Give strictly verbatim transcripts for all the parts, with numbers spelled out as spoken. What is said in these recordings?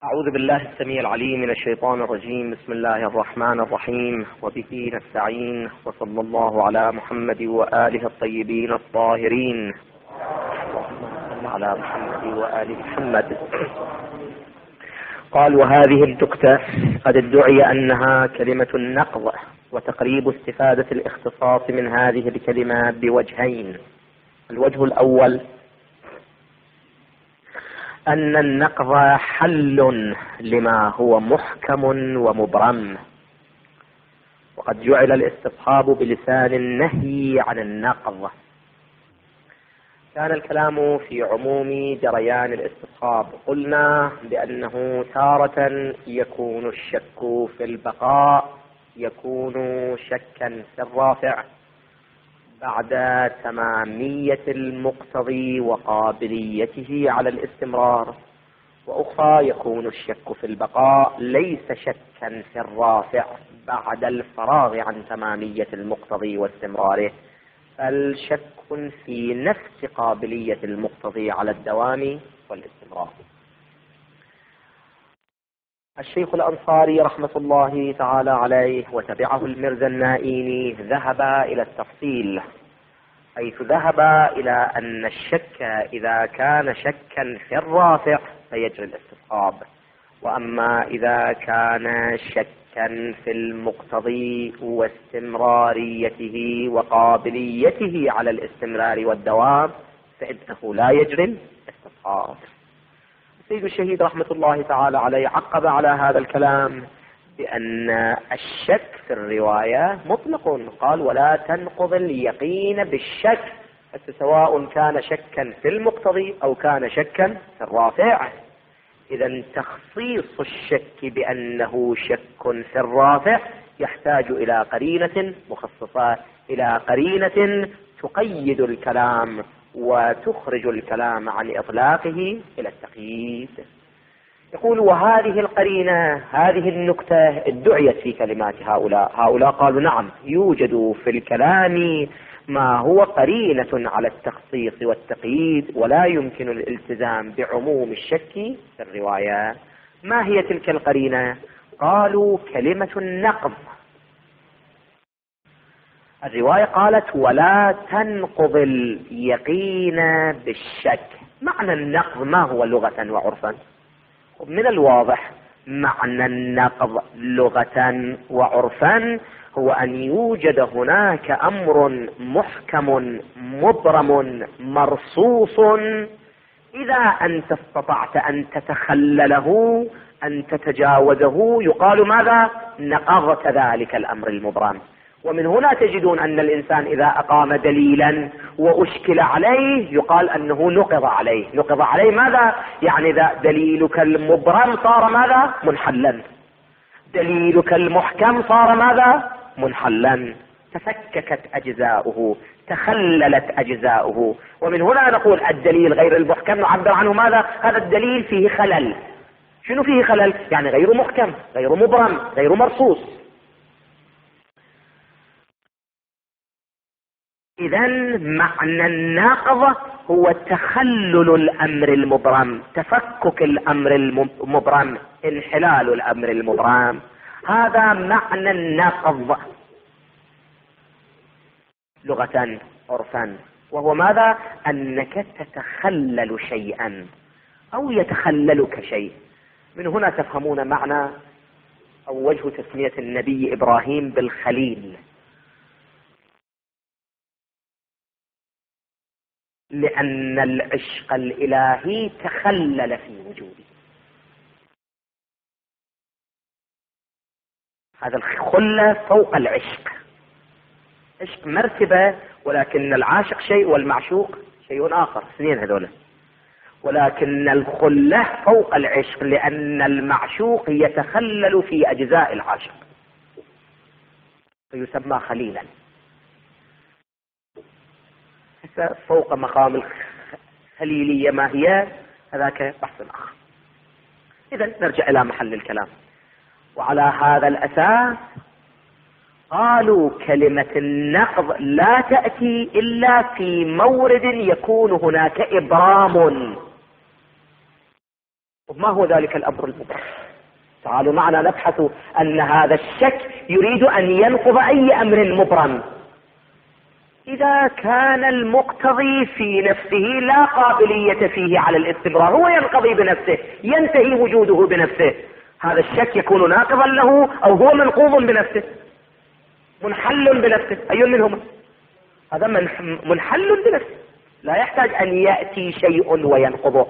أعوذ بالله السميع العليم من الشيطان الرجيم. بسم الله الرحمن الرحيم، وبه نستعين، وصلى الله على محمد وآله الطيبين الطاهرين. اللهم صل على محمد وآل محمد. قال: وهذه النكتة قد ادعي أنها كلمة النقض، وتقريب استفادة الاختصاص من هذه الكلمة بوجهين. الوجه الأول أن النقض حل لما هو محكم ومبرم، وقد جعل الاستصحاب بلسان النهي عن النقض. كان الكلام في عموم جريان الاستصحاب. قلنا بأنه تارة يكون الشك في البقاء يكون شكا في الرافع بعد تمامية المقتضي وقابليته على الاستمرار، وأخرى يكون الشك في البقاء ليس شكا في الرافع بعد الفراغ عن تمامية المقتضي واستمراره، بل شك في نفس قابلية المقتضي على الدوام والاستمرار. الشيخ الأنصاري رحمة الله تعالى عليه وتبعه المرزا النائيني ذهب إلى التفصيل، حيث ذهب إلى أن الشك إذا كان شكا في الرافع فيجري الاستصحاب، وأما إذا كان شكا في المقتضي واستمراريته وقابليته على الاستمرار والدوام فإنه لا يجري الاستصحاب. السيد الشهيد رحمة الله تعالى عليه عقب على هذا الكلام بأن الشك في الرواية مطلق، قال: ولا تنقض اليقين بالشك، سواء كان شكا في المقتضي أو كان شكا في الرافع. إذا تخصيص الشك بأنه شك في الرافع يحتاج إلى قرينة مخصصة، إلى قرينة تقيد الكلام وتخرج الكلام عن إطلاقه إلى التقييد. يقول: وهذه القرينة، هذه النكتة ادعيت في كلمات هؤلاء. هؤلاء قالوا: نعم، يوجد في الكلام ما هو قرينة على التخصيص والتقييد، ولا يمكن الالتزام بعموم الشك في الرواية. ما هي تلك القرينة؟ قالوا: كلمة النقض. الرواية قالت: ولا تنقض اليقين بالشك. معنى النقض ما هو لغة وعرفا؟ من الواضح معنى النقض لغة وعرفا هو أن يوجد هناك أمر محكم مبرم مرصوص، إذا أنت استطعت أن تتخلله أن تتجاوزه يقال ماذا؟ نقضت ذلك الأمر المبرم. ومن هنا تجدون أن الإنسان إذا أقام دليلا وأشكل عليه يقال أنه نقض عليه. نقض عليه ماذا؟ يعني إذا دليلك المبرم صار ماذا؟ منحلا. دليلك المحكم صار ماذا؟ منحلا. تفككت أجزاؤه، تخللت أجزاؤه. ومن هنا نقول الدليل غير المحكم نعبر عنه ماذا؟ هذا الدليل فيه خلل. شنو فيه خلل؟ يعني غير محكم، غير مبرم، غير مرصوص. إذن معنى النقض هو تخلل الأمر المبرم، تفكك الأمر المبرم، انحلال الأمر المبرم. هذا معنى النقض لغة عرفا، وهو ماذا؟ أنك تتخلل شيئا أو يتخللك شيء. من هنا تفهمون معنى أو وجه تسمية النبي إبراهيم بالخليل، لأن العشق الإلهي تخلل في وجوده. هذا الخلة فوق العشق. عشق مرتبة، ولكن العاشق شيء والمعشوق شيء آخر، اثنين هذولا. ولكن الخلة فوق العشق، لأن المعشوق يتخلل في أجزاء العاشق فيسمى خليلا. فوق مقام الخليلية ما هي؟ هذاك بحث آخر. إذن نرجع إلى محل الكلام. وعلى هذا الأساس قالوا كلمة النقض لا تأتي إلا في مورد يكون هناك إبرام، ما هو ذلك الأمر المبرم؟ تعالوا معنا نبحث أن هذا الشك يريد أن ينقض أي أمر مبرم. إذا كان المقتضي في نفسه لا قابلية فيه على الاستمرار، هو ينقضي بنفسه، ينتهي وجوده بنفسه، هذا الشك يكون ناقضا له أو هو منقوض بنفسه، منحل بنفسه، أي منهما؟ هذا منحل بنفسه، لا يحتاج أن يأتي شيء وينقضه.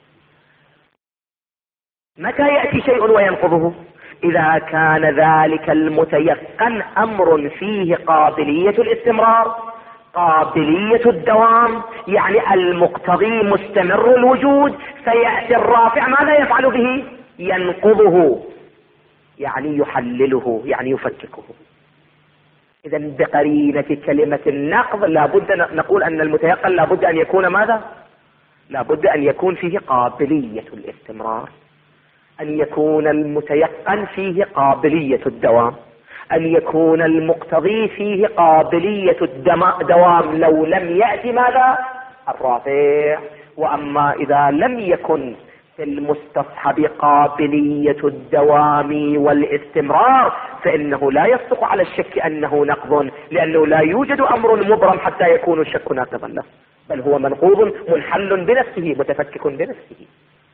متى يأتي شيء وينقضه؟ إذا كان ذلك المتيقن أمر فيه قابلية الاستمرار، قابلية الدوام، يعني المقتضي مستمر الوجود، فيأتي الرافع ماذا يفعل به؟ ينقضه، يعني يحلله، يعني يفككه. إذا بقرينة كلمة النقض لابد نقول أن المتيقن لابد أن يكون ماذا؟ لابد أن يكون فيه قابلية الاستمرار، أن يكون المتيقن فيه قابلية الدوام، أن يكون المقتضي فيه قابلية الدوام لو لم يأتي ماذا؟ الرافع. وأما إذا لم يكن في المستصحب قابلية الدوام والاستمرار فإنه لا يصدق على الشك أنه نقض، لأنه لا يوجد أمر مبرم حتى يكون الشك ناقضا له، بل هو منقوض منحل بنفسه، متفكك بنفسه.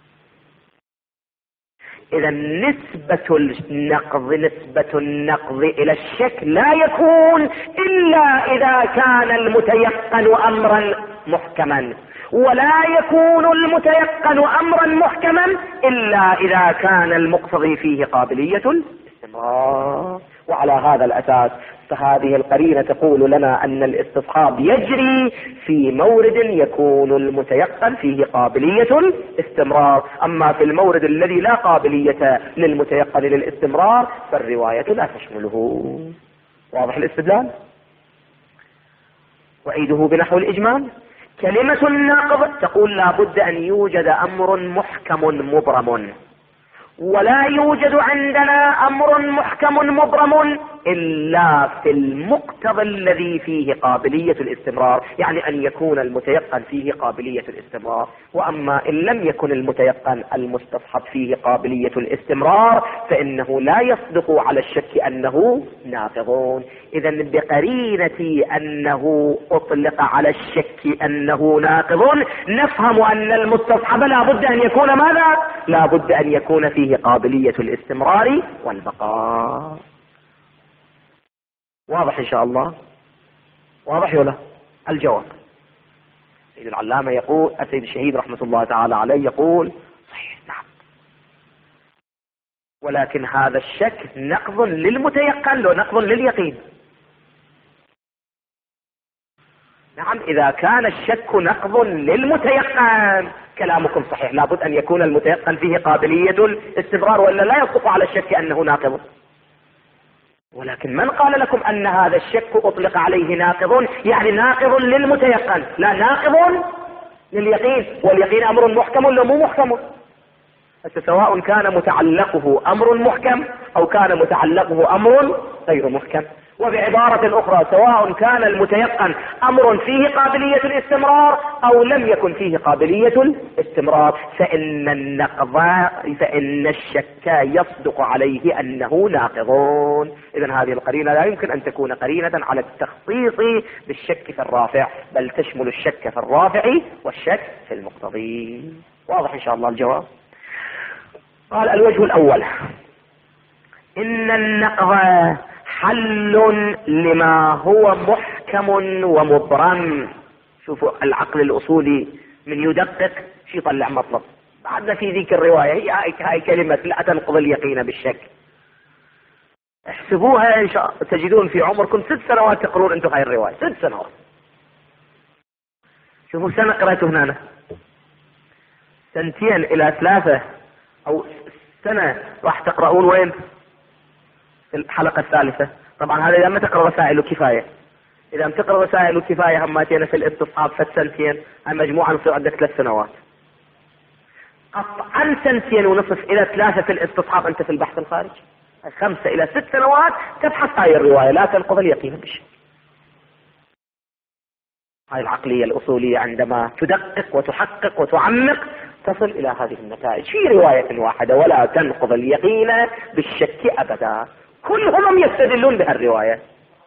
إذا نسبة النقض نسبة النقض إلى الشك لا يكون إلا إذا كان المتيقن أمرا محكما، ولا يكون المتيقن أمرا محكما إلا إذا كان المقتضي فيه قابلية الاستمرار. وعلى هذا الأساس فهذه القرينة تقول لنا أن الاستصحاب يجري في مورد يكون المتيقن فيه قابلية الاستمرار، أما في المورد الذي لا قابلية للمتيقن للاستمرار فالرواية لا تشمله. واضح الاستدلال؟ وعيده بنحو الإجمال. كلمة النقض تقول لا بد أن يوجد أمر محكم مبرم، ولا يوجد عندنا أمر محكم مبرم إلا في المقتضى الذي فيه قابلية الاستمرار، يعني أن يكون المتيقن فيه قابلية الاستمرار. وأما إن لم يكن المتيقن المستصحب فيه قابلية الاستمرار فإنه لا يصدق على الشك أنه ناقض. إذا بقرينة أنه أطلق على الشك أنه ناقض نفهم أن المستصحب لا بد أن يكون ماذا؟ لا بد أن يكون فيه قابلية الاستمرار والبقاء. واضح إن شاء الله؟ واضح ولا؟ الجواب. سيد العلامة يقول، السيد الشهيد رحمة الله تعالى عليه يقول صحيح نعم، ولكن هذا الشك نقض للمتيقن لو نقض لليقين. نعم، إذا كان الشك نقض للمتيقن كلامكم صحيح، لابد أن يكون المتيقن فيه قابلية الاستمرار ولا لا يصدق على الشك أنه ناقض. ولكن من قال لكم أن هذا الشك أطلق عليه ناقض يعني ناقض للمتيقن لا ناقض لليقين؟ واليقين أمر محكم ولا مو محكم؟ سواء كان متعلقه أمر محكم أو كان متعلقه أمر غير محكم. وبعبارة أخرى سواء كان المتيقن أمر فيه قابلية الاستمرار أو لم يكن فيه قابلية الاستمرار فإن النقض فإن الشك يصدق عليه أنه ناقض. إذن هذه القرينة لا يمكن أن تكون قرينة على التخصيص بالشك في الرافع، بل تشمل الشك في الرافع والشك في المقتضي. واضح إن شاء الله الجواب؟ قال الوجه الأول إن النقض حل لما هو محكم ومبرم. شوفوا العقل الأصولي من يدقق شي يطلع مطلب. بعدنا في ذيك الرواية هي هاي كلمة لا تنقض اليقين بالشك. احسبوها إن شاء تجدون في عمركم ست سنوات تقرون أنتم هاي الرواية، ست سنوات. شوفوا سنة قرأته هنا، سنتين إلى ثلاثة أو سنة راح تقرؤون وين؟ في الحلقة الثالثة. طبعا هذا إذا ما تقرأ رسائل كفاية، إذا ما تقرأ رسائل كفاية هماتين في الاستصحاب فالسنتين المجموعة نصير عندك ثلاث سنوات. قطعا سنتين ونصف إلى ثلاثة في الاستصحاب أنت في البحث الخارجي، خمسة إلى ست سنوات تبحث هاي الرواية لا تنقض اليقين بالشك. هاي العقلية الأصولية عندما تدقق وتحقق وتعمق تصل إلى هذه النتائج في رواية واحدة: ولا تنقض اليقين بالشك أبدا. كلهم يستدلون بهالرواية.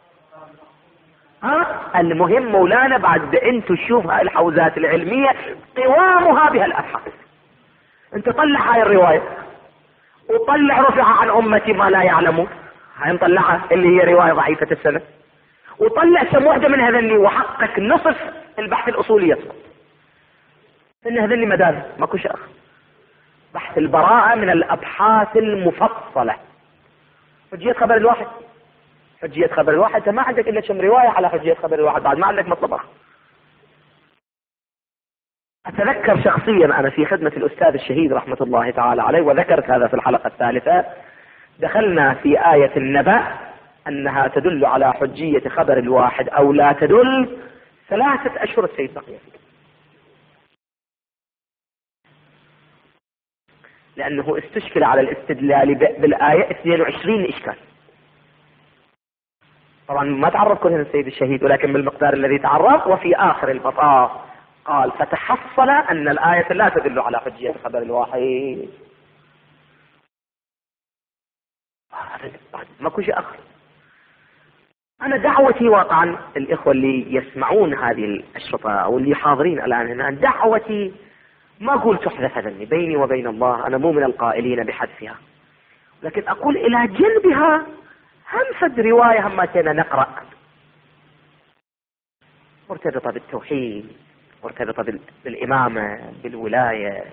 ها المهم مولانا بعد أن تشوف هاي الحوزات العلمية قوامها بهالأبحاث. أنت طلع هاي الرواية وطلع رفع عن أمتي ما لا يعلمون، هاي نطلعها اللي هي رواية ضعيفة السنة، وطلع كم واحدة من هذني وحقق نصف البحث الأصولي يسقط. إن هذني مدارس ماكو شيء. بحث البراءة من الأبحاث المفصلة. حجية خبر الواحد، حجية خبر الواحد ما عندك إلا كم رواية على حجية خبر الواحد، بعد ما عندك مطلب آخر. أتذكر شخصيا أنا في خدمة الأستاذ الشهيد رحمة الله تعالى عليه، وذكرت هذا في الحلقة الثالثة، دخلنا في آية النبأ أنها تدل على حجية خبر الواحد أو لا تدل. ثلاثة أشهر السيد بقي فيه، لأنه استشكل على الاستدلال بالآية اثنين وعشرين إشكال. طبعا ما تعرض كلها السيد الشهيد، ولكن بالمقدار الذي تعرض. وفي آخر المطاف قال: فتحصل أن الآية لا تدل على حجية خبر الواحد. ما كل شيء آخر. أنا دعوتي واقعا الإخوة اللي يسمعون هذه الأشرطة أو اللي حاضرين الآن هنا، دعوتي ما أقول تحذف هذني، بيني وبين الله أنا مو من القائلين بحذفها، لكن أقول إلى جنبها هم فد رواية هم كنا نقرأ مرتبطة بالتوحيد، مرتبطة بالإمامة، بالولاية،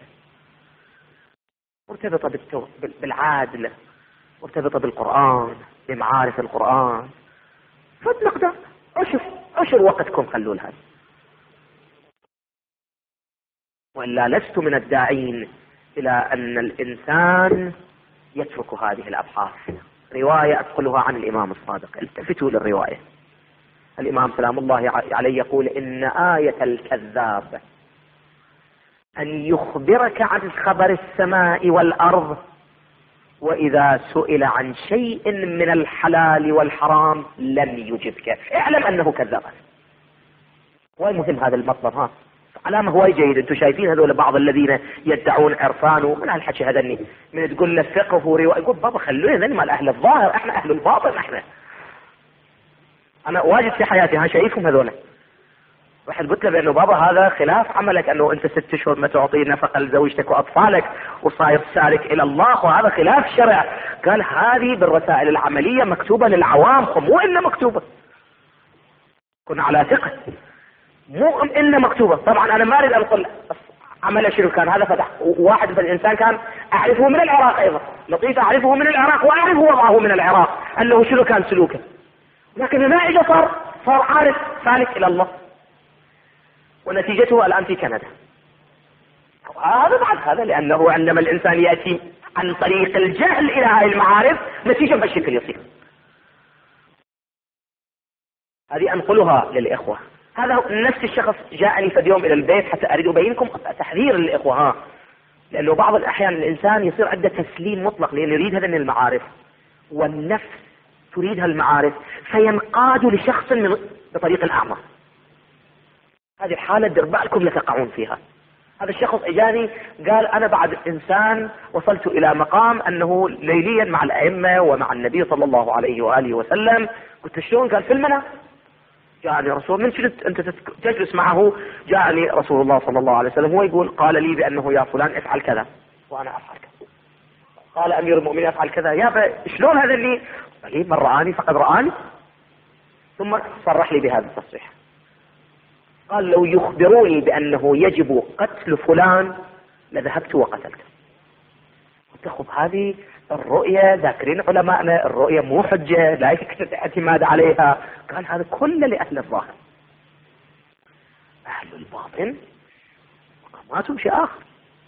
مرتبطة بالتو... بالعادل، مرتبطة بالقرآن، بمعارف القرآن. فد مقدار عشر عشر وقتكم خلوا لها، وإلا لست من الداعين إلى أن الإنسان يترك هذه الأبحاث. رواية أدخلها عن الإمام الصادق، التفتوا للرواية. الإمام سلام الله عليه يقول: إن آية الكذاب أن يخبرك عن خبر السماء والأرض، وإذا سئل عن شيء من الحلال والحرام لم يجبك، اعلم أنه كذاب. ومهم هذا المطلب، ها علامة هواي جيد. انتم شايفين هذول بعض الذين يدعون عرفان ومن هالحكي هذني، من تقول له فقه ورواية، يقول بابا خلونا ذني مال أهل الظاهر، احنا أهل الباطن. احنا أنا واجد في حياتي ها شايفهم هذول. واحد قلت له بأنه بابا هذا خلاف عملك، أنه أنت ست أشهر ما تعطي نفقة لزوجتك وأطفالك وصاير سالك إلى الله، وهذا خلاف الشرع. قال: هذه بالرسائل العملية مكتوبة للعوام، مو إلا مكتوبة. كنا على ثقة، مو إلا مكتوبة. طبعا أنا ما أريد أن أقول عمل شنو كان هذا. فتح واحد من الإنسان كان أعرفه من العراق أيضا، لطيف أعرفه من العراق وأعرف وضعه من العراق أنه شنو كان سلوكه، لكن ما إجا صار صار عارف سالك إلى الله، ونتيجته الآن في كندا. هذا بعد هذا، لأنه عندما الإنسان يأتي عن طريق الجهل إلى هذه المعارف نتيجة بهالشكل يصير. هذه أنقلها للإخوة. هذا نفس الشخص جاءني في يوم إلى البيت حتى أريد أبينكم تحذير للإخوة، ها لأنه بعض الأحيان الإنسان يصير عنده تسليم مطلق، لأنه يريد هذا من المعارف، والنفس تريد هالمعارف فينقاد لشخص من بطريق الأعمى. هذه الحالة دير بالكم لا تقعون فيها. هذا الشخص اجاني قال: انا بعد انسان وصلت الى مقام انه ليليا مع الائمة ومع النبي صلى الله عليه وآله وسلم. قلت: شلون؟ قال: في المنام جاءني رسول. من شلت انت تجلس معه؟ جاءني رسول الله صلى الله عليه وسلم، هو يقول: قال لي بانه يا فلان افعل كذا وانا افعل كذا. قال امير المؤمنين افعل كذا. يا شلون هذا اللي؟ قال لي: من رآني فقد رآني. ثم صرح لي بهذا التصريح، قال: لو يخبروني بأنه يجب قتل فلان لذهبت وقتلته. قلت: خب هذه الرؤية ذاكرين علماءنا الرؤية مو حجة لا يمكن اعتماد عليها. قال: هذا كله لأهل الظاهر، أهل الباطن مقاماتهم شيء آخر.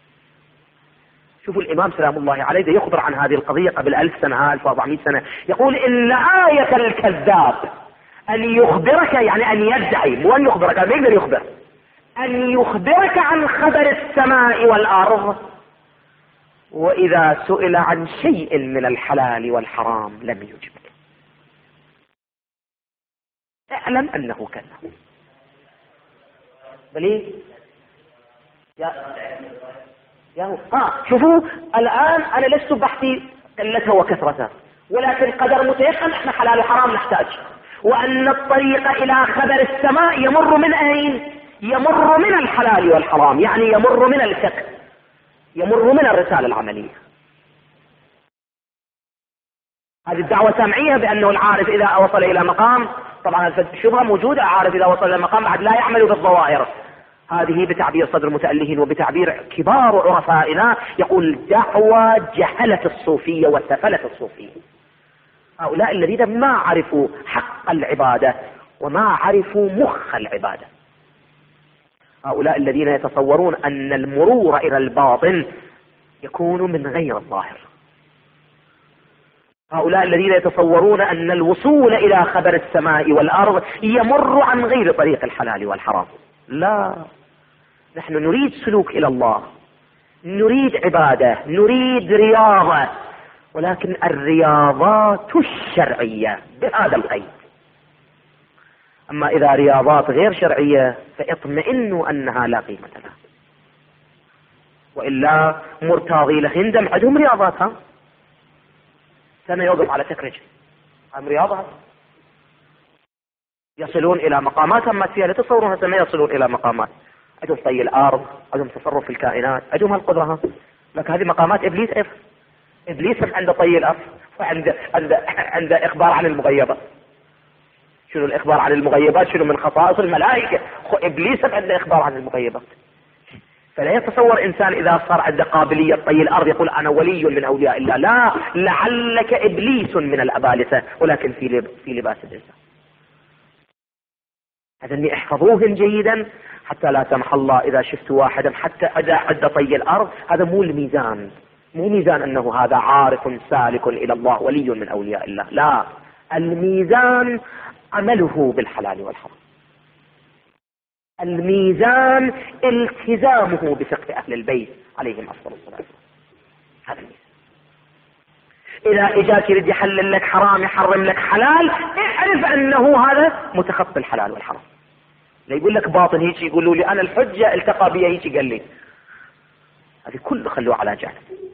شوفوا الإمام سلام الله عليه ده يخبر عن هذه القضية قبل ألف سنة، ألف وأربعمائة سنة، يقول: إن آية الكذاب أن يخبرك، يعني أن يدعي، مو أن يخبرك، ما يقدر يخبر، أن يخبرك عن خبر السماء والأرض، وإذا سئل عن شيء من الحلال والحرام لم يجبك. اعلم أنه كذب. بلي يا يا آه شوفوا الآن أنا لست بحثي قلتها وكثرتها، ولكن قدر متيقن احنا حلال وحرام نحتاج، وأن الطريق إلى خبر السماء يمر من أين؟ يمر من الحلال والحرام، يعني يمر من الفقه، يمر من الرسالة العملية. هذه الدعوة سامعيها بأنه العارف إذا وصل إلى مقام، طبعا الشبهة موجودة، عارف إذا وصل إلى مقام بعد لا يعمل بالظواهر، هذه بتعبير صدر المتألهين وبتعبير كبار عرفائنا يقول دعوة جهلة الصوفية وسفلة الصوفية. هؤلاء الذين ما عرفوا حق العبادة وما عرفوا مخ العبادة، هؤلاء الذين يتصورون أن المرور إلى الباطن يكون من غير الظاهر، هؤلاء الذين يتصورون أن الوصول إلى خبر السماء والأرض يمر عن غير طريق الحلال والحرام. لا، نحن نريد سلوك إلى الله، نريد عبادة، نريد رياضة، ولكن الرياضات الشرعية بهذا القيد. أما إذا رياضات غير شرعية فاطمئنوا أنها لا قيمة لها، وإلا مرتاضي لهندم عندهم رياضاتها، سنة يوقف على تكرج هم رياضها، يصلون إلى مقامات أما فيها لا تصورون سنة يصلون إلى مقامات، عندهم طي الأرض، عندهم تصرف في الكائنات، عندهم هالقدرة، لكن هذه مقامات إبليس. إف إبليس عنده طي الأرض وعنده عنده عنده إخبار عن المغيبات. شنو الإخبار عن المغيبات؟ شنو من خصائص الملائكة؟ إبليس عنده إخبار عن المغيبات. فلا يتصور إنسان إذا صار عنده قابلية طي الأرض يقول أنا ولي من أولياء الله، لا، لعلك إبليس من الأبالسة ولكن في في لباس الإنسان. هذا اللي احفظوهم جيدا حتى لا سمح الله إذا شفت واحدا حتى إذا عد طي الأرض، هذا مو الميزان، مو ميزان أنه هذا عارف سالك إلى الله ولي من أولياء الله، لا، الميزان عمله بالحلال والحرام، الميزان التزامه بفقه أهل البيت عليهم أفضل الصلاة والسلام. هذا الميزان. إذا إجاك يريد يحلل لك حرام يحرم لك حلال، اعرف أنه هذا متخطي الحلال والحرام. لا يقول لك باطن هيك يقولوا لي أنا الحجة التقى بي هيك قال لي، هذه كله خلوه على جانب.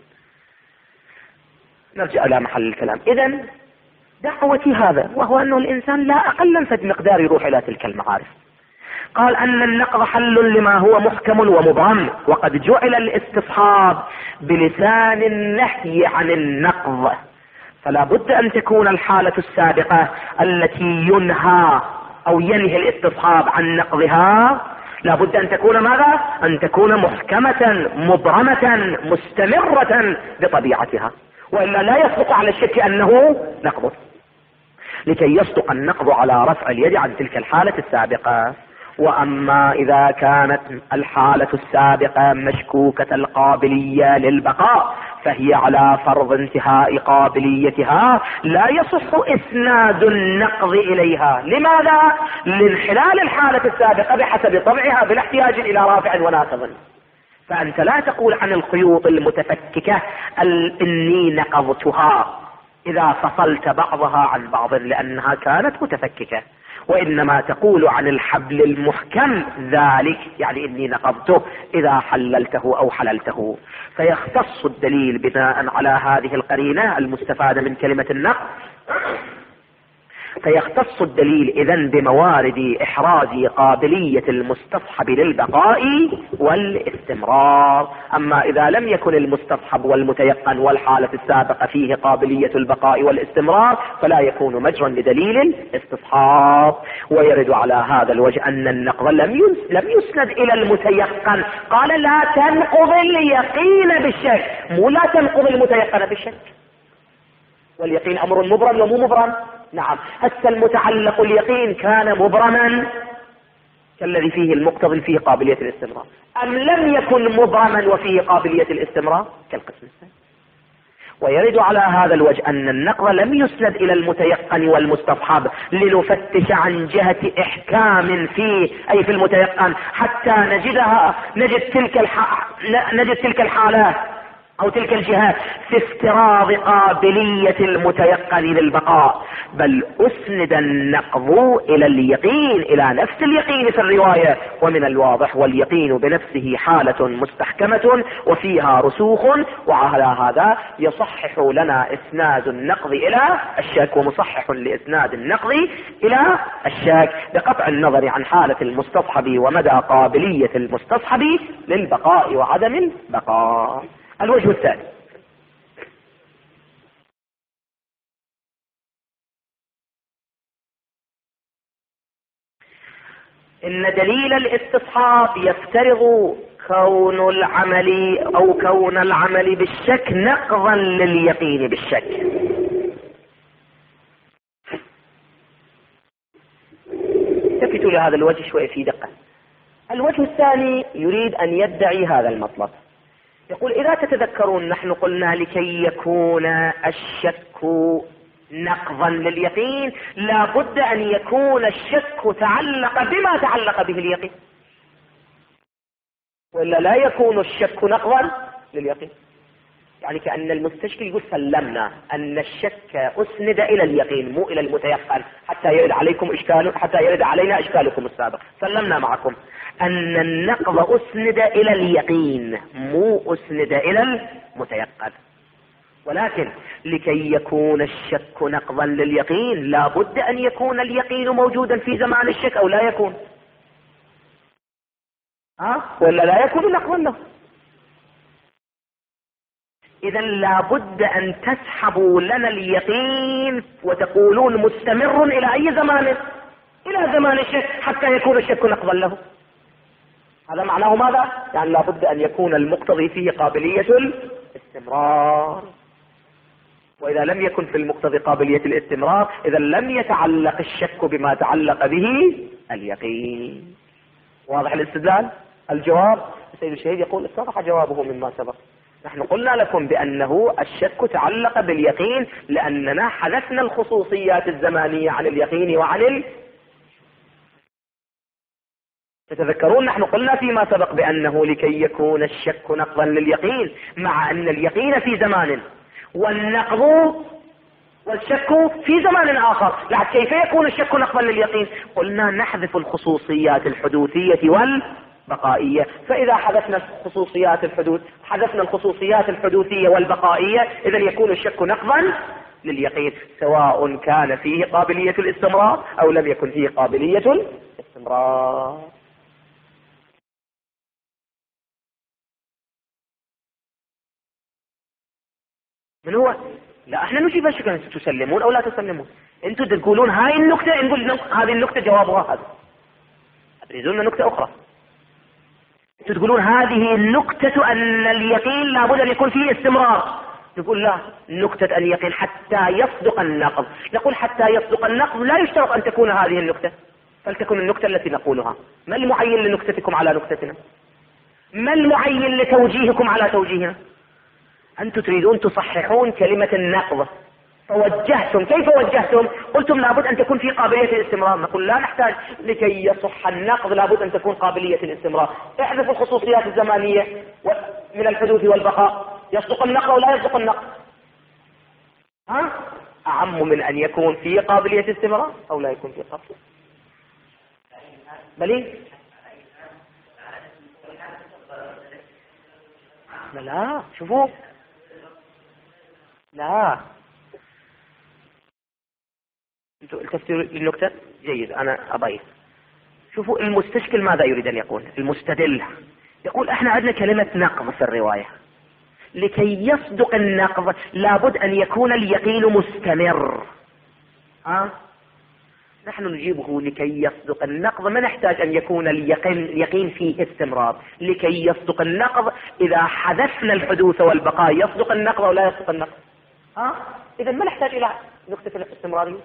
نرجع إلى محل الكلام. إذن دعوتي هذا، وهو أنه الإنسان لا أقل فد مقدار يروح إلى تلك المعارف. قال أن النقض حل لما هو محكم ومبهم، وقد جعل الاستصحاب بلسان النهي عن النقض، فلا بد أن تكون الحالة السابقة التي ينهى أو ينهي الاستصحاب عن نقضها لا بد أن تكون ماذا؟ أن تكون محكمة مبرمة مستمرة بطبيعتها، وإلا لا يصدق على الشك أنه نقض، لكي يصدق النقض على رفع اليد عن تلك الحالة السابقة. وأما إذا كانت الحالة السابقة مشكوكة القابلية للبقاء فهي على فرض انتهاء قابليتها لا يصح إسناد النقض إليها. لماذا؟ لانحلال الحالة السابقة بحسب طبعها بلا احتياج إلى رافع وناقض. فأنت لا تقول عن الخيوط المتفككة إني نقضتها إذا فصلت بعضها عن بعض لأنها كانت متفككة، وإنما تقول عن الحبل المحكم ذلك يعني إني نقضته إذا حللته أو حللته. فيختص الدليل بناء على هذه القرينة المستفادة من كلمة النقض، فيختص الدليل إذن بموارد إحراز قابلية المستصحب للبقاء والاستمرار. أما إذا لم يكن المستصحب والمتيقن والحالة السابقة فيه قابلية البقاء والاستمرار فلا يكون مجرا لدليل الاستصحاب. ويرد على هذا الوجه أن النقض لم لم يسند إلى المتيقن، قال لا تنقض اليقين بالشك، مو لا تنقض المتيقن بالشك، واليقين أمر مبرم ومو مبرم. نعم، هسه المتعلق اليقين كان مبرما كالذي فيه المقتضي فيه قابلية الاستمرار، أم لم يكن مبرما وفيه قابلية الاستمرار كالقسم الثاني. ويرد على هذا الوجه أن النقض لم يسند إلى المتيقن والمستصحب لنفتش عن جهة إحكام فيه أي في المتيقن حتى نجدها نجد تلك الح... نجد تلك الحالات أو تلك الجهات في افتراض قابلية المتيقن للبقاء، بل أسند النقض إلى اليقين، إلى نفس اليقين في الرواية. ومن الواضح واليقين بنفسه حالة مستحكمة وفيها رسوخ، وعلى هذا يصحح لنا إسناد النقض إلى الشك، ومصحح لإسناد النقض إلى الشك، بقطع النظر عن حالة المستصحب ومدى قابلية المستصحب للبقاء وعدم البقاء. الوجه الثاني: إن دليل الاستصحاب يفترض كون العمل أو كون العمل بالشك نقضا لليقين بالشك. التفتوا لهذا الوجه شوي في دقة. الوجه الثاني يريد أن يدعي هذا المطلب، يقول: إذا تتذكرون نحن قلنا لكي يكون الشك نقضا لليقين لا بد أن يكون الشك تعلق بما تعلق به اليقين، وإلا لا يكون الشك نقضا لليقين. يعني كأن المستشكل يقول: سلمنا أن الشك أسند إلى اليقين مو إلى المتيقن، حتى يرد عليكم إشكال، حتى يرد علينا إشكالكم السابق. سلمنا معكم أن النقض أسند إلى اليقين مو أسند إلى المتيقن، ولكن لكي يكون الشك نقضا لليقين لا بد أن يكون اليقين موجودا في زمان الشك أو لا يكون، ها؟ ولا لا يكون نقضا له. إذا لا بد أن تسحبوا لنا اليقين وتقولون مستمر إلى أي زمان؟ إلى زمان الشك، حتى يكون الشك نقضا له. هذا معناه ماذا؟ يعني لا بد أن يكون المقتضي فيه قابلية الاستمرار، وإذا لم يكن في المقتضي قابلية الاستمرار إذا لم يتعلق الشك بما تعلق به اليقين. واضح الاستدلال؟ الجواب: السيد الشهيد يقول: اتضح جوابه مما سبق. نحن قلنا لكم بأنه الشك تعلق باليقين لأننا حذفنا الخصوصيات الزمانية عن اليقين وعن ال... تتذكرون نحن قلنا فيما سبق بأنه لكي يكون الشك نقضا لليقين مع أن اليقين في زمان والنقض والشك في زمان آخر، لكن كيف يكون الشك نقضا لليقين؟ قلنا نحذف الخصوصيات الحدوثية والبقائية، فإذا حذفنا خصوصيات الحدوث حذفنا الخصوصيات الحدوثية والبقائية إذا يكون الشك نقضا لليقين، سواء كان فيه قابلية الاستمرار أو لم يكن فيه قابلية الاستمرار. من هو؟ لا احنا نجيب الشك، انتم تسلمون او لا تسلمون، انتم تقولون هاي النكتة، نقول هذه النكتة جوابها هذا، تريدون نكتة اخرى. انتم تقولون هذه النكتة ان اليقين لابد ان يكون فيه استمرار، نقول لا، نكتة اليقين حتى يصدق النقض. نقول حتى يصدق النقض لا يشترط ان تكون هذه النكتة، فلتكن النكتة التي نقولها. ما المعين لنكتتكم على نكتتنا؟ ما المعين لتوجيهكم على توجيهنا؟ أنتم تريدون تصححون كلمة النقض فوجهتم. كيف وجهتم؟ قلتم لابد أن تكون في قابلية الاستمرار. نقول لا نحتاج، لكي يصح النقض لابد أن تكون قابلية الاستمرار. احذف الخصوصيات الزمانية من الحدوث والبقاء، يصدق النقض أو لا يصدق النقض؟ ها؟ أعم من أن يكون في قابلية استمرار أو لا يكون في قابلية. بلي لا، شوفوا، لا انتوا التفتوا للنكتة جيد، انا اضيف. شوفوا المستشكل ماذا يريد ان يقول. المستدل يقول احنا عندنا كلمة نقض في الرواية، لكي يصدق النقض لابد ان يكون اليقين مستمر. ها؟ نحن نجيبه لكي يصدق النقض ما نحتاج ان يكون اليقين اليقين فيه استمرار. لكي يصدق النقض اذا حذفنا الحدوث والبقاء يصدق النقض او لا يصدق النقض؟ ها؟ اذا ما نحتاج الى نقطة الاستمرارية.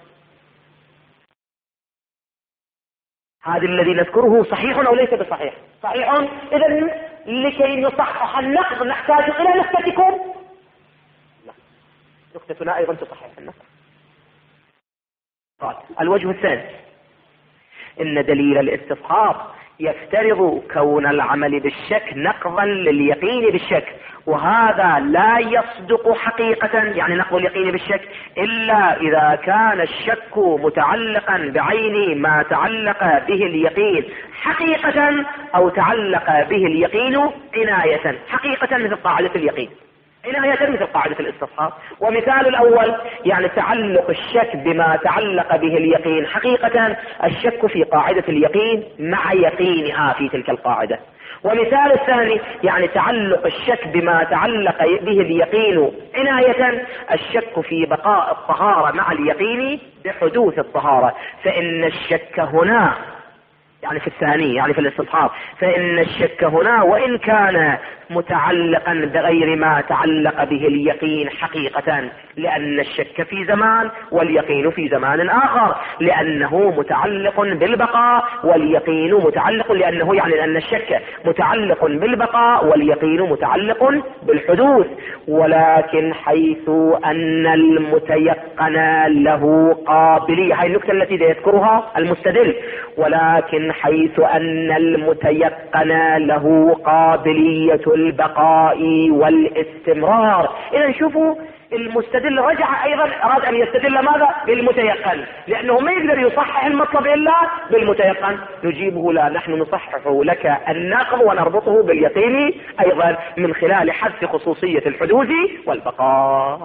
هذا الذي نذكره صحيح او ليس بصحيح؟ صحيح. اذا لكي نصحح النقض نحتاج الى نقطتكم؟ لا، نقطتنا ايضا تصحح النقض. الوجه الثاني: إن دليل الاستصحاب يفترض كون العمل بالشك نقضا لليقين بالشك، وهذا لا يصدق حقيقة، يعني نقض اليقين بالشك، إلا إذا كان الشك متعلقا بعين ما تعلق به اليقين حقيقة، أو تعلق به اليقين عناية. حقيقة مثل قاعدة اليقين، عناية مثل قاعدة الاستصحاب. ومثال الأول يعني تعلق الشك بما تعلق به اليقين حقيقة، الشك في قاعدة اليقين مع يقينها في تلك القاعدة. ومثال الثاني يعني تعلق الشك بما تعلق به اليقين عناية، الشك في بقاء الطهارة مع اليقين بحدوث الطهارة. فإن الشك هنا يعني في الثاني يعني في الاستصحاب، فإن الشك هنا وإن كان متعلقا بغير ما تعلق به اليقين حقيقة، لأن الشك في زمان واليقين في زمان آخر، لأنه متعلق بالبقاء واليقين متعلق، لأنه يعني لأن الشك متعلق بالبقاء واليقين متعلق بالحدوث. ولكن حيث أن المتيقن له قابلية، هذه النكتة التي يذكرها المستدل، ولكن حيث أن المتيقن له قابلية البقاء والاستمرار. إذا شوفوا المستدل رجع أيضا أراد أن يستدل ماذا؟ بالمتيقن، لأنه ما يقدر يصحح المطلب إلا بالمتيقن. نجيبه لا، نحن نصحح لك النقض ونربطه باليقين أيضا من خلال حذف خصوصية الحدوث والبقاء.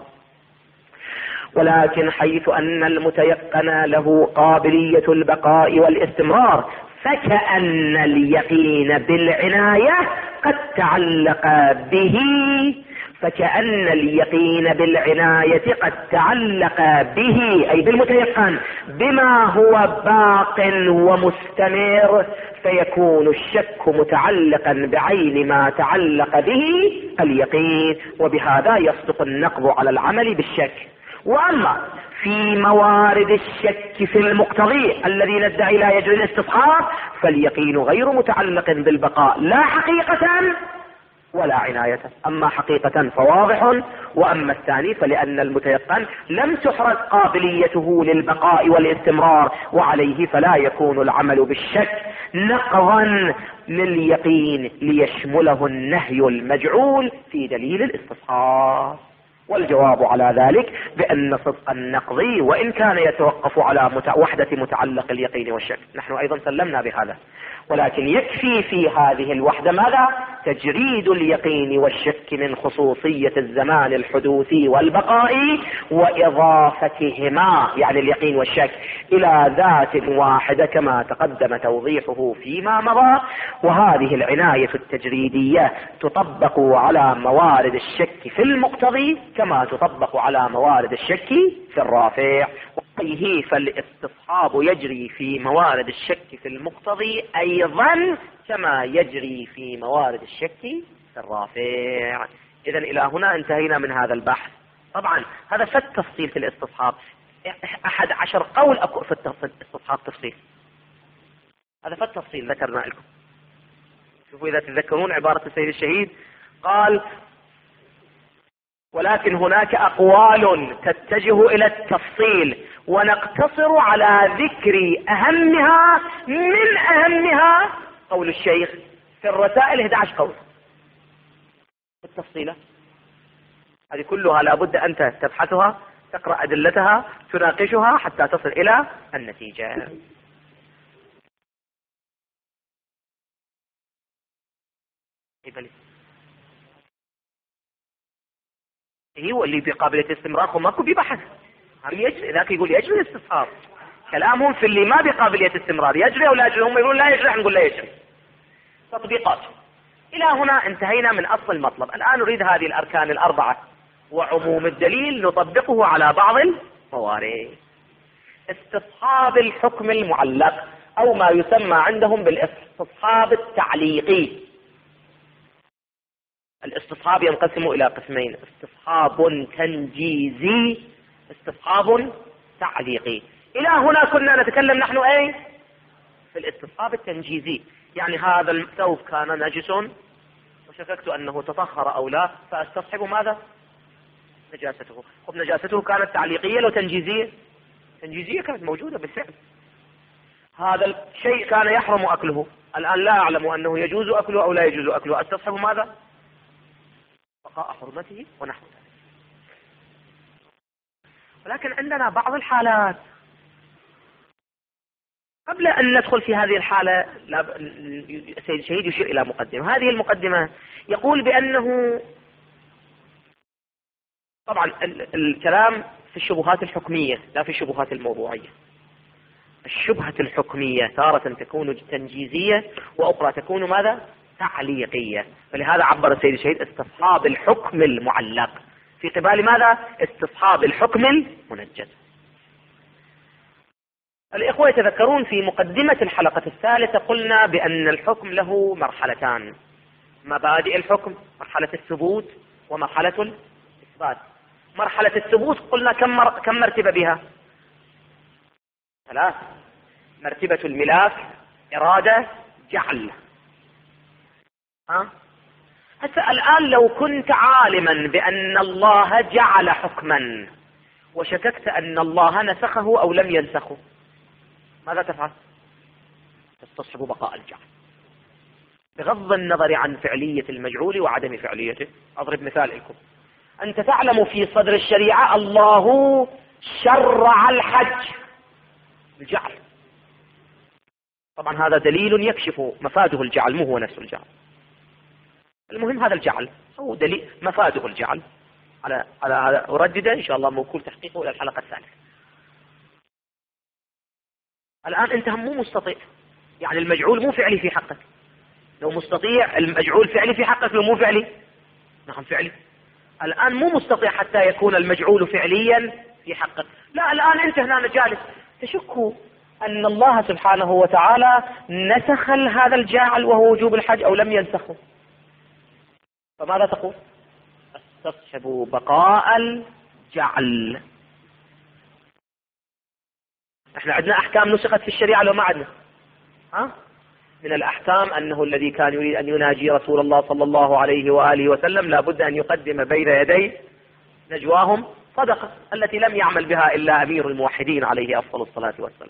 ولكن حيث أن المتيقن له قابلية البقاء والاستمرار، فكأن اليقين بالعناية قد تعلق به فكأن اليقين بالعناية قد تعلق به أي بالمتيقن بما هو باق ومستمر، فيكون الشك متعلقا بعين ما تعلق به اليقين، وبهذا يصدق النقض على العمل بالشك. وأما في موارد الشك في المقتضي الذي ندعي لا يجري الاستصحاب، فاليقين غير متعلق بالبقاء لا حقيقة ولا عناية. أما حقيقة فواضح، وأما الثاني فلأن المتيقن لم تحرز قابليته للبقاء والاستمرار، وعليه فلا يكون العمل بالشك نقضا لليقين ليشمله النهي المجعول في دليل الاستصحاب. والجواب على ذلك بأن صدق النقض وإن كان يتوقف على وحدة متعلق اليقين والشك، نحن أيضا سلمنا بهذا، ولكن يكفي في هذه الوحدة ماذا؟ تجريد اليقين والشك من خصوصية الزمان الحدوثي والبقاء، وإضافتهما يعني اليقين والشك إلى ذات واحدة كما تقدم توضيحه فيما مضى. وهذه العناية التجريدية تطبق على موارد الشك في المقتضي كما تطبق على موارد الشك في الرافع. وعليه فالاستصحاب يجري في موارد الشك في المقتضي أيضا كما يجري في موارد الشك في الرافع. إذن إلى هنا انتهينا من هذا البحث. طبعا هذا في التفصيل في الاستصحاب، أحد عشر قول أكو في الاستصحاب تفصيل، هذا في التفصيل ذكرنا لكم. شوفوا إذا تذكرون عبارة السيد الشهيد قال: ولكن هناك أقوال تتجه إلى التفصيل، ونقتصر على ذكر أهمها. من أهمها قول الشيخ في الرسائل أحد عشر قول التفصيلة، هذه كلها لابد أنت تبحثها، تقرأ أدلتها، تناقشها حتى تصل إلى النتيجة. هو اللي بقابلية الاستمرار هم ماكو ببحث، هم يجري، ذاك يقول يجري الاستصحاب، كلامهم في اللي ما بقابلية استمرار يجري او لا يجري، هم يقولون لا يجري، نقول لا يجري. تطبيقات. الى هنا انتهينا من اصل المطلب. الان نريد هذه الاركان الاربعة وعموم الدليل نطبقه على بعض الموارد. استصحاب الحكم المعلق او ما يسمى عندهم بالاستصحاب التعليقي. الاستصحاب ينقسم الى قسمين: استصحاب تنجيزي، استصحاب تعليقي. الى هنا كنا نتكلم نحن اي في الاستصحاب التنجيزي، يعني هذا الثوب كان نجس وشككت انه تطهر او لا، فاستصحب ماذا؟ نجاسته. خب نجاسته كانت تعليقية لو تنجيزية؟ تنجيزية كانت موجودة بالفعل. هذا الشيء كان يحرم اكله، الآن لا أعلم أنه يجوز أكله أو لا يجوز أكله، أستصحب ماذا؟ بقاء حرمته ونحو ذلك. ولكن عندنا بعض الحالات، قبل أن ندخل في هذه الحالة سيد الشهيد يشير إلى مقدمة. هذه المقدمة يقول بأنه طبعا الكلام في الشبهات الحكمية لا في الشبهات الموضوعية. الشبهة الحكمية تارة تكون تنجيزية وأخرى تكون ماذا؟ تعليقية. فلهذا عبر السيد الشهيد استصحاب الحكم المعلق في قبال ماذا؟ استصحاب الحكم المنجز. الإخوة يتذكرون في مقدمة الحلقة الثالثة قلنا بأن الحكم له مرحلتان: مبادئ الحكم، مرحلة الثبوت ومرحلة الإثبات. مرحلة الثبوت قلنا كم مر... كم مرتبة بها؟ ثلاث: مرتبة الملاك، إرادة، جعل. ها؟ هسه الآن لو كنت عالما بأن الله جعل حكما وشككت أن الله نسخه أو لم ينسخه، ماذا تفعل؟ تستصحب بقاء الجعل بغض النظر عن فعلية المجعول وعدم فعليته. أضرب مثال لكم. أنت تعلم في صدر الشريعة الله شرع الحج الجعل. طبعا هذا دليل يكشف مفاده الجعل، مو هو نفس الجعل. المهم هذا الجعل هو دليل مفاده الجعل. على على هذا أردده إن شاء الله موكول تحقيقه إلى الحلقة الثالثة. الآن أنت مو مستطيع، يعني المجعول مو فعلي في حقك. لو مستطيع المجعول فعلي في حقك، لو مو فعلي نعم فعلي. الآن مو مستطيع حتى يكون المجعول فعليا في حقك. لا، الآن أنت هنا جالس تشك أن الله سبحانه وتعالى نسخ هذا الجاعل وهو وجوب الحج أو لم ينسخه، فماذا تقول؟ استصحب بقاء الجعل. احنا عندنا أحكام نسخت في الشريعة لو ما عندنا؟ ها؟ من الأحكام أنه الذي كان يريد أن يناجي رسول الله صلى الله عليه وآله وسلم لابد أن يقدم بين يدي نجواهم صدقة التي لم يعمل بها إلا أمير الموحدين عليه أفضل الصلاة والسلام.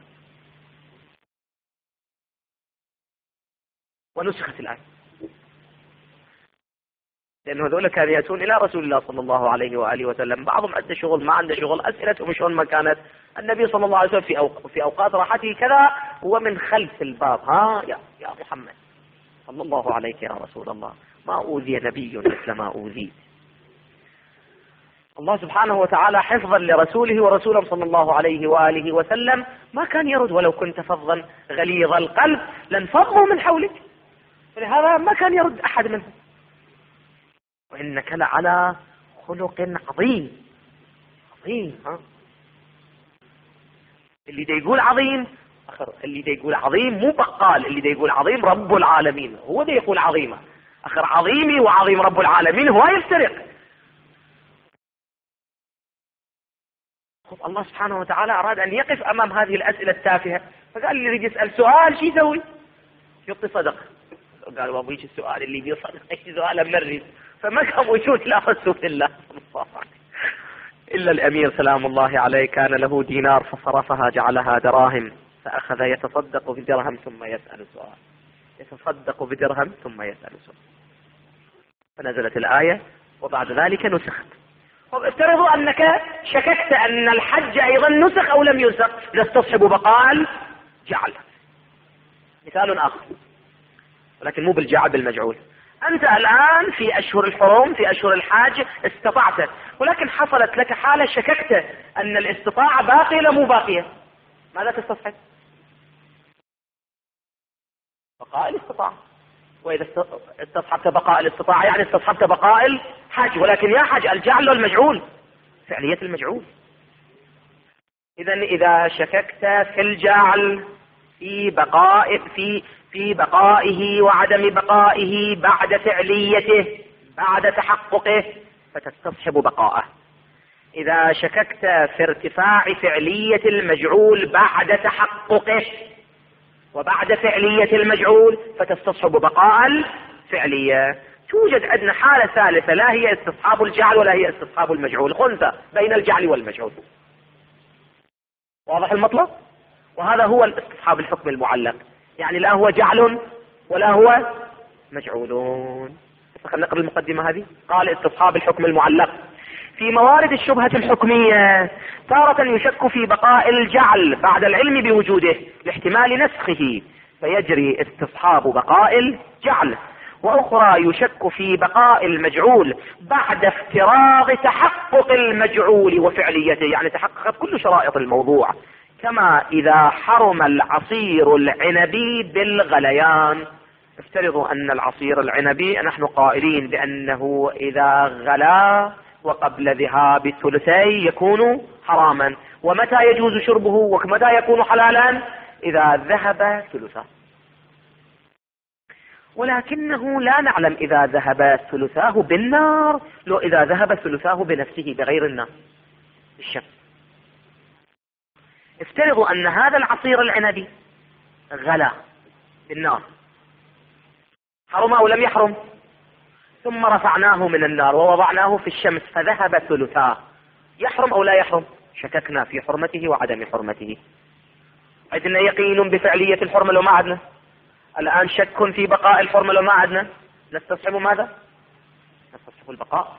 ونسخت الآن، لأنه هذول كانوا يأتون إلى رسول الله صلى الله عليه وآله وسلم، بعضهم عنده شغل ما عنده شغل، أسئلتهم شلون ما كانت. النبي صلى الله عليه وسلم في أوق... في أوقات راحته كذا ومن خلف الباب: ها يا يا محمد صلى الله عليك يا رسول الله، ما أوذي نبي مثل ما أوذيت. الله سبحانه وتعالى حفظا لرسوله ورسوله صلى الله عليه وآله وسلم ما كان يرد: ولو كنت فظا غليظ القلب لانفضوا من حولك. فلهذا ما كان يرد أحد منهم. وإنك لعلى خلق عظيم. عظيم ها؟ اللي دا يقول عظيم أخر، اللي دا يقول عظيم مو بقال، اللي دا يقول عظيم رب العالمين، هو دا يقول عظيمة. أخر عظيمي وعظيم رب العالمين هو يفترق. الله سبحانه وتعالى أراد أن يقف أمام هذه الأسئلة التافهة، فقال اللي يريد يسأل سؤال شو يسوي؟ يعطي صدقة. قال وابيك السؤال اللي بيصدق أي سؤال مريض، فما كان وجود لا رسول الله صلى الله عليه وسلم إلا الأمير سلام الله عليه كان له دينار فصرفها جعلها دراهم، فأخذ يتصدق بدرهم ثم يسأل سؤال، يتصدق بدرهم ثم يسأل سؤال. فنزلت الآية وبعد ذلك نسخت. افترضوا أنك شككت أن الحج أيضا نسخ أو لم ينسخ، يستصحب بقاء جعل. مثال آخر ولكن مو بالجعل بالمجعول. أنت الآن في أشهر الحرم في أشهر الحاج استطعت، ولكن حصلت لك حالة شككت أن الاستطاعة باقية لا مو باقية، ماذا تستصحب؟ بقاء الاستطاعة. وإذا استصحبت بقاء الاستطاعة يعني استصحبت بقاء الحج، ولكن يا حج الجعل والمجعول فعلية المجعول. إذا إذا شككت في الجعل في بقاء في في بقائه وعدم بقائه بعد فعليته بعد تحققه فتستصحب بقاءه. إذا شككت في ارتفاع فعلية المجعول بعد تحققه وبعد فعلية المجعول فتستصحب بقاء الفعلية. توجد عندنا حالة ثالثة لا هي استصحاب الجعل ولا هي استصحاب المجعول، خنثى بين الجعل والمجعول. واضح المطلب؟ وهذا هو الاستصحاب الحكم المعلق. يعني لا هو جعل ولا هو مجعولون. خلينا نقرأ المقدمة هذه. قال استصحاب الحكم المعلق: في موارد الشبهة الحكمية تارة يشك في بقاء الجعل بعد العلم بوجوده لاحتمال نسخه فيجري استصحاب بقاء الجعل، وأخرى يشك في بقاء المجعول بعد افتراض تحقق المجعول وفعليته، يعني تحققت كل شرائط الموضوع، كما إذا حرم العصير العنبي بالغليان. افترضوا أن العصير العنبي نحن قائلين بأنه إذا غلا وقبل ذهاب الثلثي يكون حراما، ومتى يجوز شربه ومتى يكون حلالا؟ إذا ذهب ثلثه. ولكنه لا نعلم إذا ذهب ثلثاه بالنار لو إذا ذهب ثلثاه بنفسه بغير النار بالشمس. افترضوا أن هذا العصير العنبي غلا بالنار، حرم أو لم يحرم؟ ثم رفعناه من النار ووضعناه في الشمس فذهب ثلثاه، يحرم أو لا يحرم؟ شككنا في حرمته وعدم حرمته. عندنا يقين بفعلية الحرمة لو ما عدنا، الآن شك في بقاء الحرمة لو ما عدنا، نستصحب ماذا؟ نستصحب البقاء.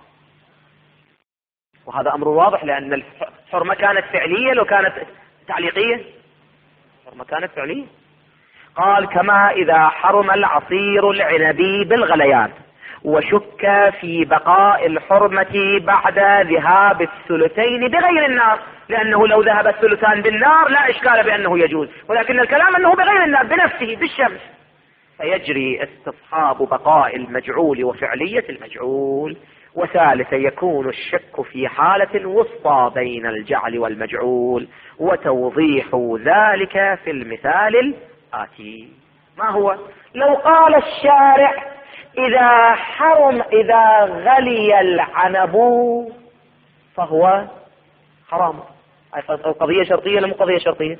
وهذا أمر واضح، لأن الحرمة كانت فعلية لو كانت تعليقية، الحرمة كانت فعلية. قال: كما إذا حرم العصير العنبي بالغليان وشك في بقاء الحرمة بعد ذهاب الثلثين بغير النار، لأنه لو ذهب الثلثان بالنار لا إشكال بأنه يجوز، ولكن الكلام أنه بغير النار بنفسه بالشمس، فيجري استصحاب بقاء المجعول وفعلية المجعول. وثالثا يكون الشك في حالة وسطى بين الجعل والمجعول، وتوضيح ذلك في المثال الآتي. ما هو؟ لو قال الشارع: إذا حرم إذا غلي العنب فهو حرام، القضية شرطية ولا مو قضية شرطية؟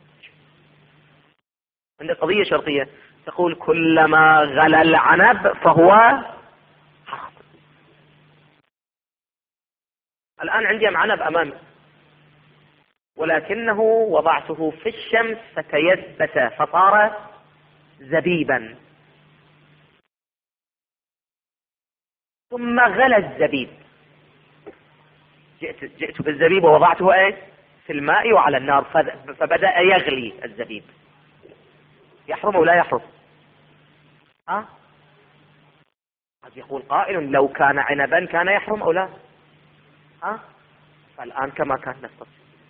عندك قضية شرطية تقول كلما غلى العنب فهو حرام. الآن عندي عنب أمامي ولكنه وضعته في الشمس فتيبس فصار زبيبا، ثم غلى الزبيب، جئت, جئت بالزبيب ووضعته ايه في الماء وعلى النار فبدأ يغلي الزبيب، يحرم أو لا يحرم؟ ها؟ قد يقول قائل لو كان عنبا كان يحرم أو لا؟ ها؟ فالآن كما كان نستطيع.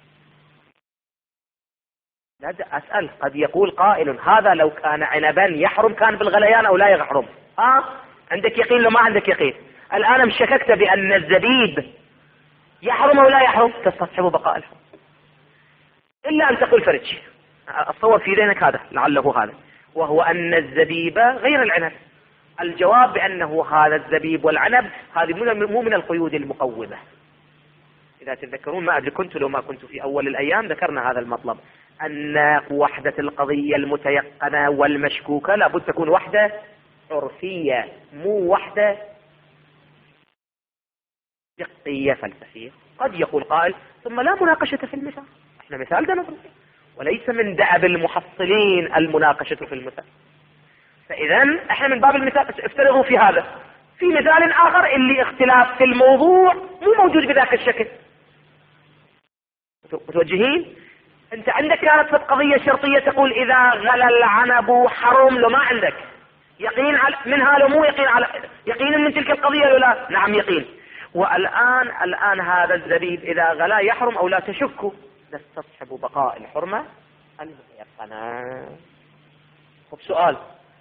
لا أسأل، قد يقول قائل هذا لو كان عنبا يحرم كان بالغليان أو لا يحرم؟ ها؟ عندك يقين لو ما عندك يقين؟ الآن شككت بأن الزبيب يحرم أو لا يحرم، تستصحب بقاء الحرم، إلا أن تقول فرج. أتصور في ذهنك هذا لعله هذا، وهو أن الزبيب غير العنب. الجواب بأنه هذا الزبيب والعنب هذه مو من القيود المقومة. إذا تذكرون، ما أدري كنت لو ما كنت في أول الأيام ذكرنا هذا المطلب، أن وحدة القضية المتيقنة والمشكوكة لابد تكون وحدة عرفية مو وحدة دقية فلسفية. قد يقول قائل ثم لا مناقشة في المثال، احنا مثال ده نضرب، وليس من دأب المحصلين المناقشة في المثال. فإذا احنا من باب المثال افترضوا في هذا، في مثال آخر اللي اختلاف في الموضوع مو موجود بذاك الشكل. متوجهين؟ انت عندك كانت في قضية شرطية تقول إذا غلى العنب حرم، لو ما عندك يقين على منها لو مو يقين على يقين من تلك القضية لو لا؟ نعم يقين. والآن الآن هذا الزبيب إذا غلا يحرم أو لا تشك، نستصحب بقاء الحرمة المتيقنة. طب سؤال،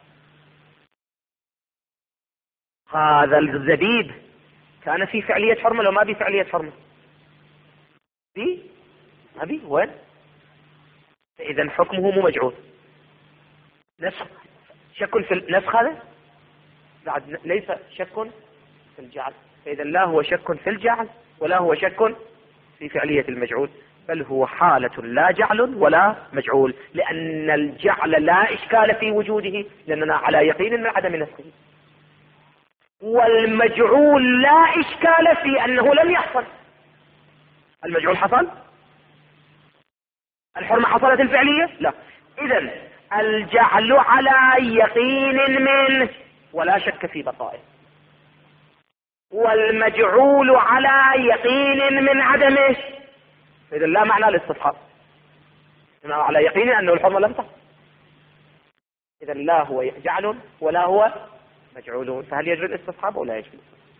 هذا الزبيب كان في فعلية حرمة لو ما بي فعلية حرمة؟ في؟ ما بي؟ وين؟ إذا حكمه مو مجعول. نسخ، شك في النسخ هذا؟ بعد ليس شك في الجعل، فإذا لا هو شك في الجعل ولا هو شك في فعلية المجعول، بل هو حالة لا جعل ولا مجعول، لأن الجعل لا إشكال في وجوده لأننا على يقين من عدم نسخه، والمجعول لا إشكال في أنه لم يحصل. المجعول حصل، الحرمة حصلت الفعلية لا. إذن الجعل على يقين منه ولا شك في بقائه، والمجعول على يقين من عدمه. إذا لا معنى للاستصحاب، على يقين أنه الحرمة لم تحصل. إذا لا هو جعل ولا هو مجعول، فهل يجري الاستصحاب أو لا يجري؟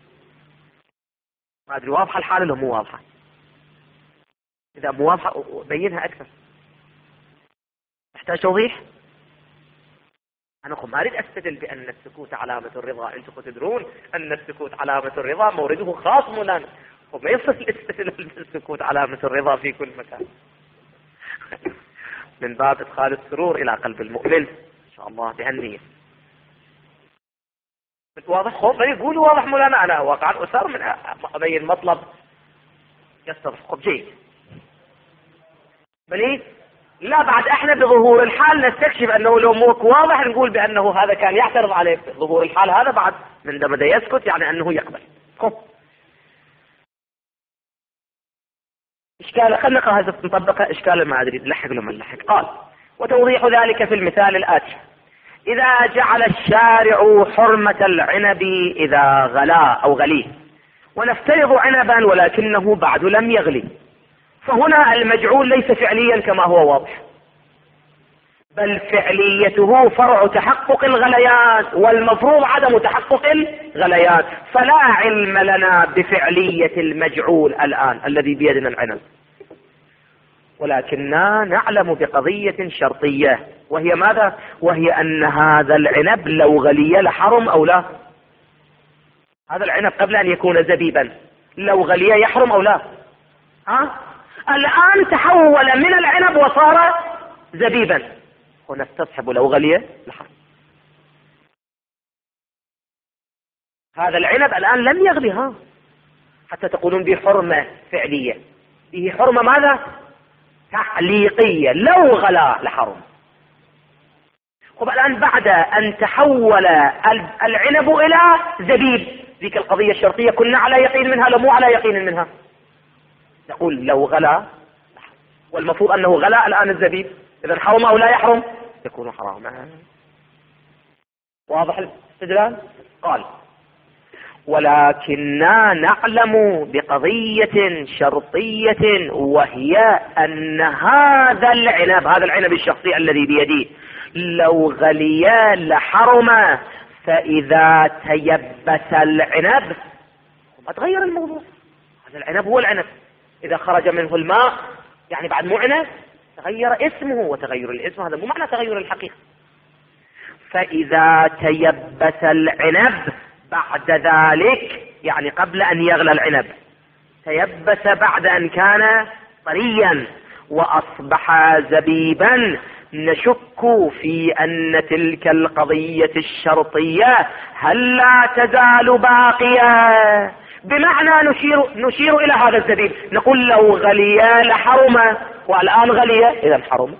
ما أدري واضحة الحالة ولا مو واضحة؟ إذا مو واضحة بينها أكثر. تحتاج توضيح؟ أنا ما أريد أستدل بأن السكوت علامة الرضا، أنتم تدرون أن السكوت علامة الرضا مورده خاص مولانا، وما يصل الاستدلال بالسكوت علامة الرضا في كل مكان. من باب إدخال السرور إلى قلب المؤمن إن شاء الله بهالنية. واضح؟ خوف يقول واضح مولانا، أنا واقعا أسار من أبين مطلب يستضحك جيد. بلي لا بعد احنا بظهور الحال نستكشف انه لو مو واضح نقول بانه هذا كان يعترض عليه ظهور الحال، هذا بعد من دم بدا يسكت يعني انه يقبل. اشكال خلينا نقرا هذا نطبقه اشكال ما ادري نلحق له ما نلحق. قال: وتوضيح ذلك في المثال الاتي: اذا جعل الشارع حرمة العنب اذا غلا او غليه، ونفترض عنبا ولكنه بعد لم يغلي، فهنا المجعول ليس فعليا كما هو واضح، بل فعليته فرع تحقق الغليان، والمفروض عدم تحقق الغليان، فلا علم لنا بفعلية المجعول الآن الذي بيدنا العنب، ولكننا نعلم بقضية شرطية، وهي ماذا؟ وهي أن هذا العنب لو غلي لحرم أو لا؟ هذا العنب قبل أن يكون زبيبا لو غلي يحرم أو لا؟ ها؟ الآن تحول من العنب وصار زبيبا، ونستصحب لو غلي لحرم. هذا العنب الآن لم يغلي، ها حتى تقولون به حرمة فعلية، به حرمة ماذا؟ تعليقية، لو غلا لحرم. طب الآن بعد أن تحول العنب إلى زبيب، ذيك القضية الشرطية كنا على يقين منها لو مو على يقين منها؟ نقول لو غلا، والمفروض أنه غلا الآن الزبيب، إذا حرم أو لا يحرم؟ يكون حراما. واضح الاستدلال؟ قال: ولكننا نعلم بقضية شرطية، وهي أن هذا العنب، هذا العنب الشخصي الذي بيدي، لو غلي لحرم، فإذا تيبس العنب ما تغير الموضوع. هذا العنب هو العنب، إذا خرج منه الماء يعني بعد مو عنب، تغير اسمه، وتغير الاسم هذا مو معنى تغير الحقيقة. فإذا تيبس العنب بعد ذلك، يعني قبل أن يغلى العنب، تيبس بعد أن كان طريا وأصبح زبيبا، نشك في أن تلك القضية الشرطية هل لا تزال باقية، بمعنى نشير, نشير إلى هذا الزبيب، نقول لو غلي لحرم، والآن غلي إذا حرم،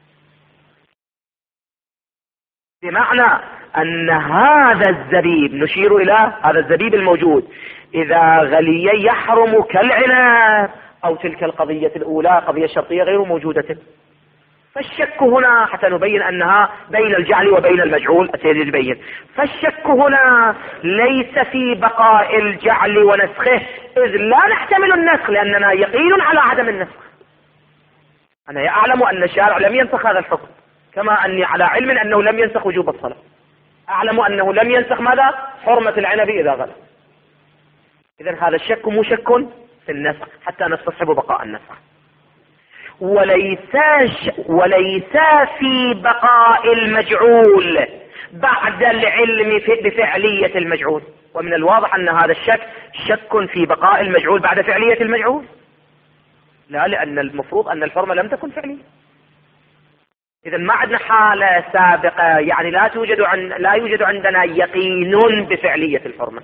بمعنى أن هذا الزبيب، نشير إلى هذا الزبيب الموجود، إذا غلي يحرم كالعنب، أو تلك القضية الأولى قضية شرطية غير موجودة. فالشك هنا حتى نبين أنها بين الجعل وبين المجعول، أتيجي نبين. فالشك هنا ليس في بقاء الجعل ونسخه، إذ لا نحتمل النسخ لأننا يقين على عدم النسخ. أنا أعلم أن الشارع لم ينسخ هذا الحكم، كما أني على علم أنه لم ينسخ وجوب الصلاة، أعلم أنه لم ينسخ ماذا؟ حرمة العنب إذا غلى. إذن هذا الشك مو شك في النسخ حتى نستصحب بقاء النسخ. وليس وليس في بقاء المجعول بعد العلم بفعلية المجعول، ومن الواضح أن هذا الشك شك في بقاء المجعول بعد فعلية المجعول، لا، لأن المفروض أن الحرمة لم تكن فعلية. إذا ما عندنا حالة سابقة، يعني لا توجد عن لا يوجد عندنا يقين بفعلية الحرمة.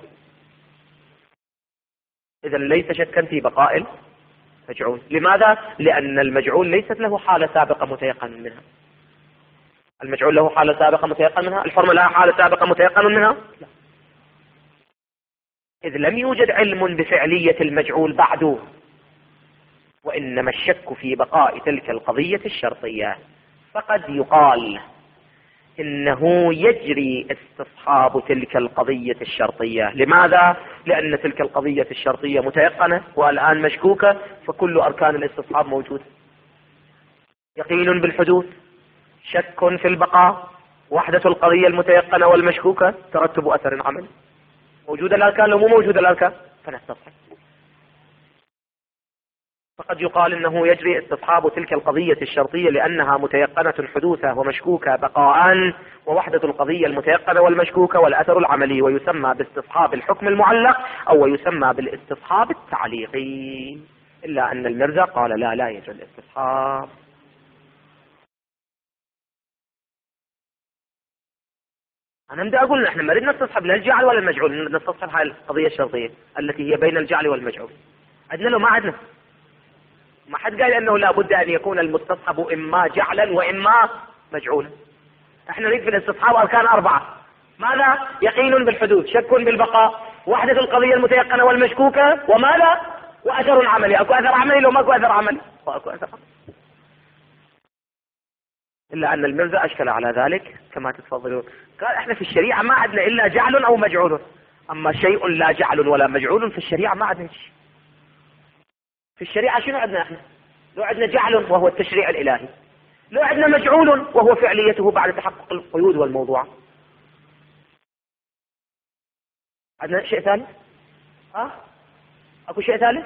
إذا ليس شكا في بقاء المجعول. لماذا؟ لأن المجعول ليست له حالة سابقة متيقن منها. المجعول له حالة سابقة متيقن منها، الحرمة لها حالة سابقة متيقن منها؟ لا. إذ لم يوجد علم بفعلية المجعول بعد، وإنما الشك في بقاء تلك القضية الشرطية. فقد يقال إنه يجري استصحاب تلك القضية الشرطية. لماذا؟ لأن تلك القضية الشرطية متيقنة والآن مشكوكة، فكل أركان الاستصحاب موجودة. يقين بالحدوث، شك في البقاء، وحدة القضية المتيقنة والمشكوكة، ترتب أثر عملي. موجودة الأركان لو مو موجودة الأركان فنستصحب. فقد يقال انه يجري استصحاب تلك القضية الشرطية لانها متيقنة حدوثة ومشكوكة بقاء، ووحدة القضية المتيقنة والمشكوكة والاثر العملي، ويسمى باستصحاب الحكم المعلق او يسمى بالاستصحاب التعليقي. الا ان المرزا قال لا لا يجري الاستصحاب. انا بدي اقول احنا ما نريد نستصحب لا الجعل ولا المجعول، نستصحب هاي القضية الشرطية التي هي بين الجعل والمجعول. عندنا لو ما عندنا، ما حد قال انه لابد ان يكون المستصحب اما جعلا واما مجعولا. احنا نريد في الاستصحاب اركان اربعة. ماذا؟ يقين بالحدوث، شك بالبقاء، وحدة القضية المتيقنة والمشكوكة، وماذا؟ واثر عملي. اكو اثر عملي لو ماكو اثر عملي واكو اثر عملي. الا ان المرزا اشكل على ذلك كما تتفضلون، قال احنا في الشريعة ما عندنا الا جعل او مجعول، اما شيء لا جعل ولا مجعول في الشريعة ما عندنا شيء. في الشريعة شنو عندنا احنا؟ لو عندنا جعل وهو التشريع الالهي، لو عندنا مجعول وهو فعليته بعد تحقق القيود والموضوع. عندنا شيء ثالث؟ ها؟ اكو شيء ثالث؟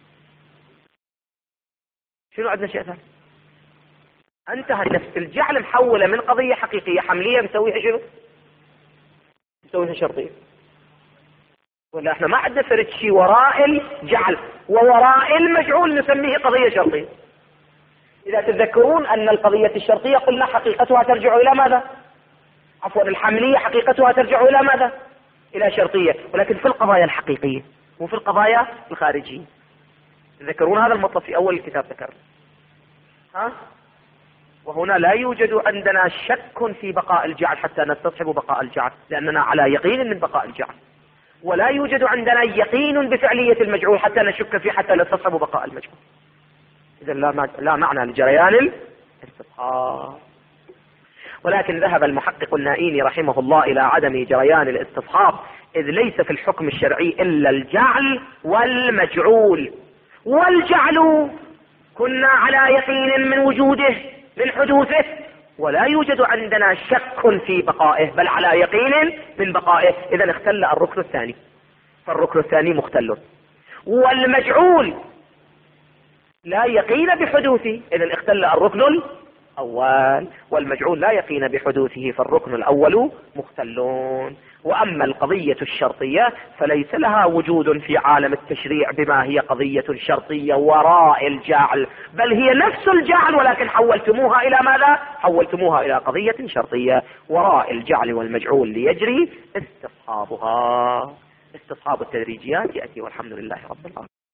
شنو عندنا شيء ثالث؟ انتهى نفس الجعل محولة من قضية حقيقية حملية نسويها شنو؟ نسويها شرطية. ولا احنا ما عندنا فرد شيء وراء الجعل ووراء المجعول نسميه قضية شرطية. إذا تتذكرون أن القضية الشرطية قلنا حقيقتها ترجع إلى ماذا؟ عفوا الحملية حقيقتها ترجع إلى ماذا؟ إلى شرطية، ولكن في القضايا الحقيقية مو في القضايا الخارجية. تذكرون هذا المطلب في أول الكتاب ذكرنا. ها؟ وهنا لا يوجد عندنا شك في بقاء الجعل حتى نستصحب بقاء الجعل، لأننا على يقين من بقاء الجعل. ولا يوجد عندنا يقين بفعلية المجعول حتى نشك فيه حتى نستصحب بقاء المجعول. إذا لا, لا معنى لجريان الاستصحاب. ولكن ذهب المحقق النائيني رحمه الله إلى عدم جريان الاستصحاب، إذ ليس في الحكم الشرعي إلا الجعل والمجعول. والجعل كنا على يقين من وجوده من حدوثه، ولا يوجد عندنا شك في بقائه بل على يقين من بقائه. إذا اختل الركن الثاني، فالركن الثاني مختل. والمجعول لا يقين بحدوثه، إذا اختل الركن الأول، والمجعول لا يقين بحدوثه فالركن الأول مختلون. وأما القضية الشرطية فليس لها وجود في عالم التشريع بما هي قضية شرطية وراء الجعل، بل هي نفس الجعل ولكن حولتموها إلى ماذا؟ حولتموها إلى قضية شرطية وراء الجعل والمجعول ليجري استصحابها. استصحاب التدريجيات يأتي والحمد لله رب العالمين.